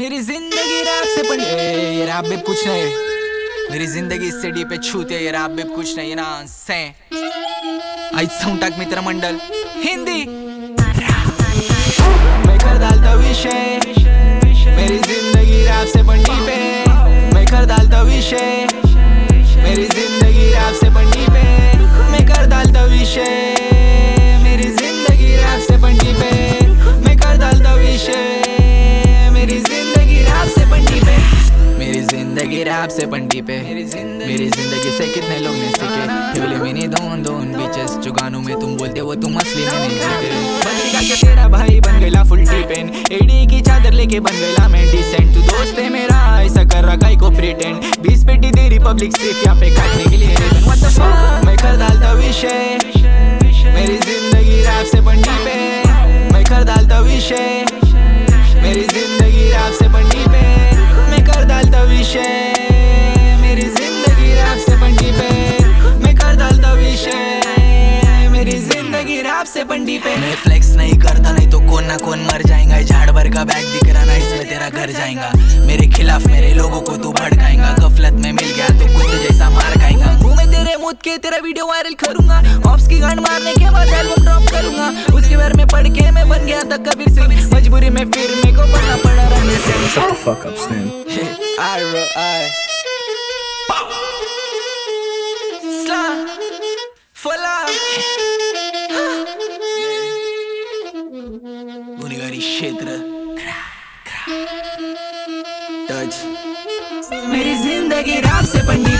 मेरी जिंदगी रैप से बनी। ये रैप भी कुछ नहीं, मेरी जिंदगी इससे डीप है छूते। ये रैप भी कुछ नहीं ना से आई साउंड मित्र मंडल हिंदी। मैं कर डालता विषय, मेरी जिंदगी रैप से बनी पे। मैं कर डालता विषय, मेरी जिंदगी रैप से बनी पे। मैं कर डालता विषय, मेरी जिंदगी रैप से बनी पे। मैं कर डालता विषय, मेरी जिंदगी रैप से बनी पे। मेरी जिंदगी रैप से बनी पे। मेरी जिंदगी से कितने लोग ने सीखे। ठेवले मैंने दोन बीचेस जो गानों में तुम बोलते वो तुम असली में नहीं सीखे। बंदी का के तेरा भाई बन गया फुल टीपेन। एडी की चादर लेके बन गया मैं डिसेंट। तू दोस्त है मेरा ऐसा कर रहा काई को प्रिटेंड। 20 पेटी दे रिपब्लिक सिर्फ यहाँ पे काटने के लिए। What the fuck? मैं कर डालता विषय, मेरी जिंदगी रैप से बनी पे। मैं कर डालता विषय, मेरी जिंदगी रैप से बनी पे। मैं कर डालता विषय, मेरी जिंदगी रैप से बनी पे। मैं कर डालता विषय, मेरी जिंदगी रैप से बनी पे। मैं फ्लेक्स नहीं करता नहीं तो कौन ना कौन मर जाएगा। झाड़ भर का बैग दिख रहा ना इसमें तेरा घर जाएगा। मेरे खिलाफ मेरे लोगों को तू भड़काएगा। गफलत में मिल गया तो कुत्ते जैसा मार खाएगा। मुंह में तेरे मुद के तेरा वीडियो वायरल करूंगा। ऑप्स की गांड मारने के बाद एल्बम ड्रॉप करूंगा। उसके बारे में पढ़ के मैं बन गया था कबीर सिंह। मजबूरी में फिर मेरे को बनना पड़ा Ranveer Singh. Shut the fuck up, Stan. गुनेगारी क्षेत्र टच। मेरी जिंदगी रैप से बनी